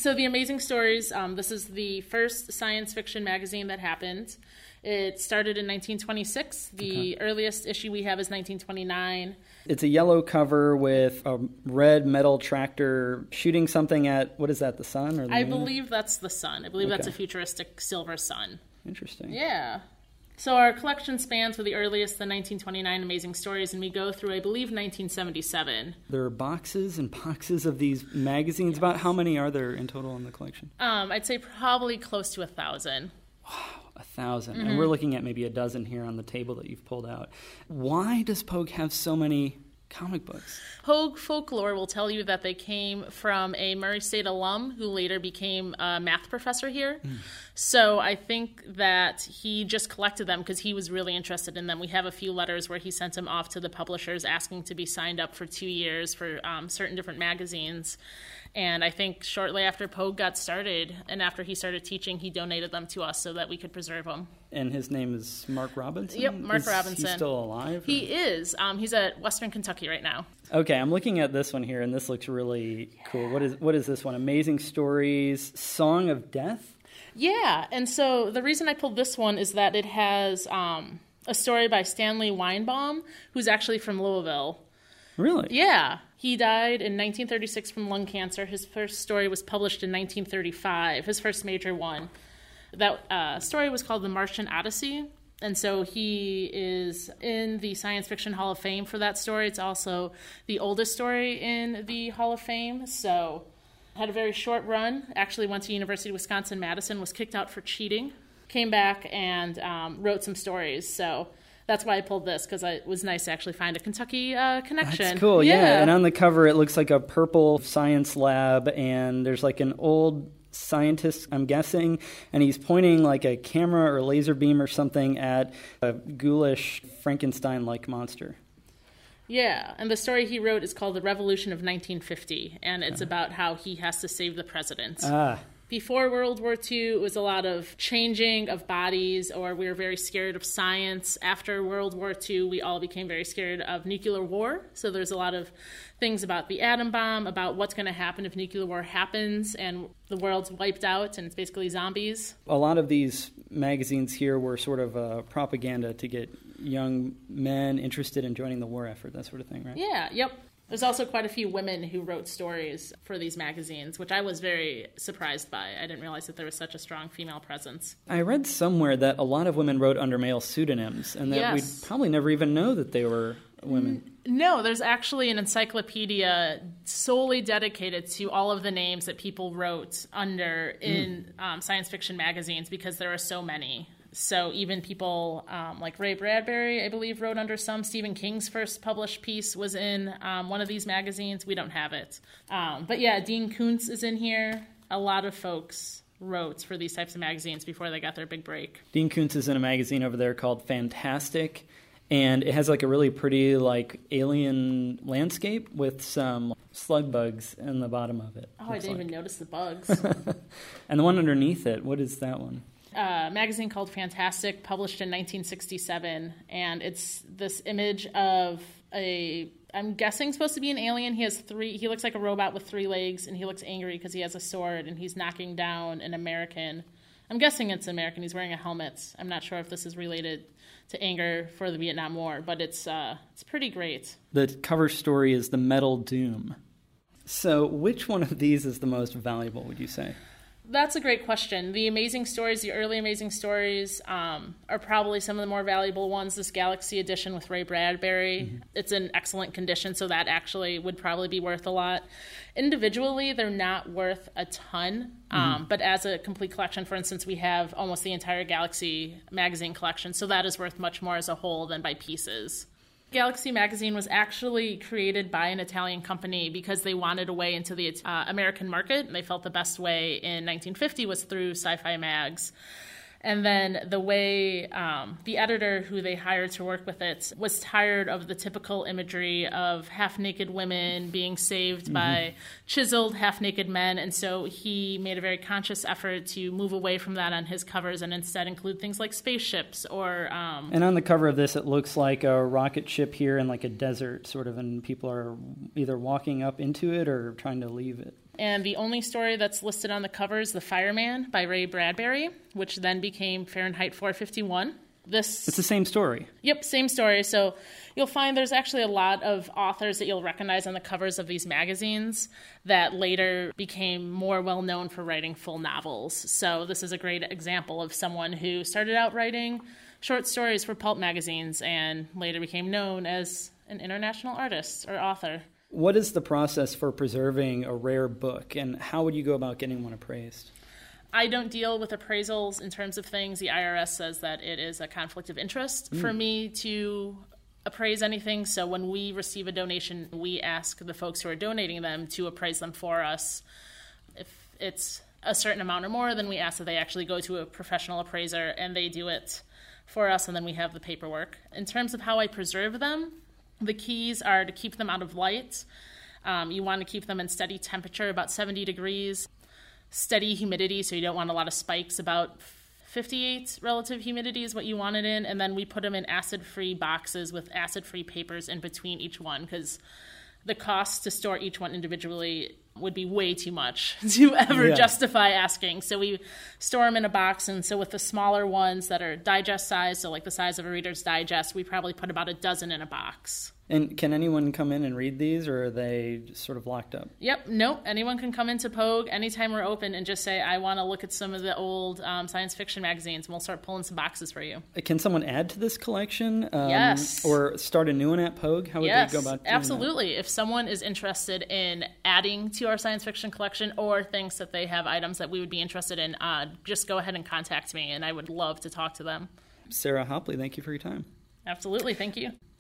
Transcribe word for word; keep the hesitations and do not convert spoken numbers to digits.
So The Amazing Stories, um, this is the first science fiction magazine that happened. It started in nineteen twenty-six. The okay. earliest issue we have is nineteen twenty-nine. It's a yellow cover with a red metal tractor shooting something at, what is that, the sun? Or the I moon? believe that's the sun. I believe okay. that's a futuristic silver sun. Interesting. Yeah. So our collection spans for the earliest, the nineteen twenty-nine Amazing Stories, and we go through, I believe, nineteen seventy-seven. There are boxes and boxes of these magazines. Yes. About how many are there in total in the collection? Um, I'd say probably close to a thousand. Wow, a thousand. Mm-hmm. And we're looking at maybe a dozen here on the table that you've pulled out. Why does Pogue have so many comic books? Pogue folklore will tell you that they came from a Murray State alum who later became a math professor here. Mm. So I think that he just collected them because he was really interested in them. We have a few letters where he sent them off to the publishers asking to be signed up for two years for um, certain different magazines. And I think shortly after Pogue got started and after he started teaching, he donated them to us so that we could preserve them. And his name is Mark Robinson? Yep, Mark is Robinson. He still alive? Or? He is. Um, he's at Western Kentucky right now. Okay, I'm looking at this one here, and this looks really yeah. cool. What is what is this one? Amazing Stories, Song of Death? Yeah, and so the reason I pulled this one is that it has um, a story by Stanley Weinbaum, who's actually from Louisville. Really? Yeah. He died in nineteen thirty-six from lung cancer. His first story was published in nineteen thirty-five, his first major one. That uh, story was called The Martian Odyssey, and so he is in the Science Fiction Hall of Fame for that story. It's also the oldest story in the Hall of Fame, so had a very short run. Actually went to University of Wisconsin-Madison, was kicked out for cheating, came back and um, wrote some stories, so... That's why I pulled this, because it was nice to actually find a Kentucky uh, connection. That's cool, yeah. yeah. And on the cover, it looks like a purple science lab, and there's like an old scientist, I'm guessing, and he's pointing like a camera or laser beam or something at a ghoulish Frankenstein-like monster. Yeah, and the story he wrote is called The Revolution of nineteen fifty, and it's uh. about how he has to save the president. Ah. Before World War Two, it was a lot of changing of bodies, or we were very scared of science. After World War Two, we all became very scared of nuclear war. So there's a lot of things about the atom bomb, about what's going to happen if nuclear war happens and the world's wiped out and it's basically zombies. A lot of these magazines here were sort of uh, propaganda to get young men interested in joining the war effort, that sort of thing, right? Yeah, yep. There's also quite a few women who wrote stories for these magazines, which I was very surprised by. I didn't realize that there was such a strong female presence. I read somewhere that a lot of women wrote under male pseudonyms, and that yes. we'd probably never even know that they were women. No, there's actually an encyclopedia solely dedicated to all of the names that people wrote under in mm. um, science fiction magazines, because there are so many. So even people um, like Ray Bradbury, I believe, wrote under some. Stephen King's first published piece was in um, one of these magazines. We don't have it. Um, but yeah, Dean Koontz is in here. A lot of folks wrote for these types of magazines before they got their big break. Dean Koontz is in a magazine over there called Fantastic, and it has like a really pretty like alien landscape with some slug bugs in the bottom of it. Oh, I didn't like. even notice the bugs. And the one underneath it, what is that one? A magazine called Fantastic, published in nineteen sixty-seven, and it's this image of a, I'm guessing supposed to be an alien. He has three, he looks like a robot with three legs, and he looks angry because he has a sword, and he's knocking down an American. I'm guessing it's American. He's wearing a helmet. I'm not sure if this is related to anger for the Vietnam War, but it's uh, it's pretty great. The cover story is The Metal Doom. So which one of these is the most valuable, would you say? That's a great question. The Amazing Stories, the early Amazing Stories, um, are probably some of the more valuable ones. This Galaxy edition with Ray Bradbury, mm-hmm. it's in excellent condition, so that actually would probably be worth a lot. Individually, they're not worth a ton, um, mm-hmm. but as a complete collection, for instance, we have almost the entire Galaxy magazine collection, so that is worth much more as a whole than by pieces. Galaxy magazine was actually created by an Italian company because they wanted a way into the uh, American market, and they felt the best way in nineteen fifty was through Sci-Fi Mags. And then the way um, the editor who they hired to work with it was tired of the typical imagery of half-naked women being saved mm-hmm. by chiseled half-naked men. And so he made a very conscious effort to move away from that on his covers and instead include things like spaceships or... Um, and on the cover of this, it looks like a rocket ship here in like a desert, sort of, and people are either walking up into it or trying to leave it. And the only story that's listed on the cover is The Fireman by Ray Bradbury, which then became Fahrenheit four fifty-one. This It's the same story. Yep, same story. So you'll find there's actually a lot of authors that you'll recognize on the covers of these magazines that later became more well-known for writing full novels. So this is a great example of someone who started out writing short stories for pulp magazines and later became known as an international artist or author. What is the process for preserving a rare book, and how would you go about getting one appraised? I don't deal with appraisals in terms of things. The I R S says that it is a conflict of interest mm. for me to appraise anything. So when we receive a donation, we ask the folks who are donating them to appraise them for us. If it's a certain amount or more, then we ask that they actually go to a professional appraiser and they do it for us, and then we have the paperwork. In terms of how I preserve them, the keys are to keep them out of light. Um, you want to keep them in steady temperature, about seventy degrees. Steady humidity, so you don't want a lot of spikes. About fifty-eight relative humidity is what you want it in, and then we put them in acid-free boxes with acid-free papers in between each one, because the cost to store each one individually would be way too much to ever yeah. justify asking. So we store them in a box, and so with the smaller ones that are digest size, so like the size of a Reader's Digest, we probably put about a dozen in a box. And can anyone come in and read these, or are they just sort of locked up? Yep, nope. Anyone can come into Pogue anytime we're open and just say, I want to look at some of the old um, science fiction magazines, and we'll start pulling some boxes for you. Can someone add to this collection? Um, yes. Or start a new one at Pogue? How would yes, they go about doing absolutely. That? If someone is interested in adding to our science fiction collection or thinks that they have items that we would be interested in, uh, just go ahead and contact me, and I would love to talk to them. Sarah Hopley, thank you for your time. Absolutely. Thank you.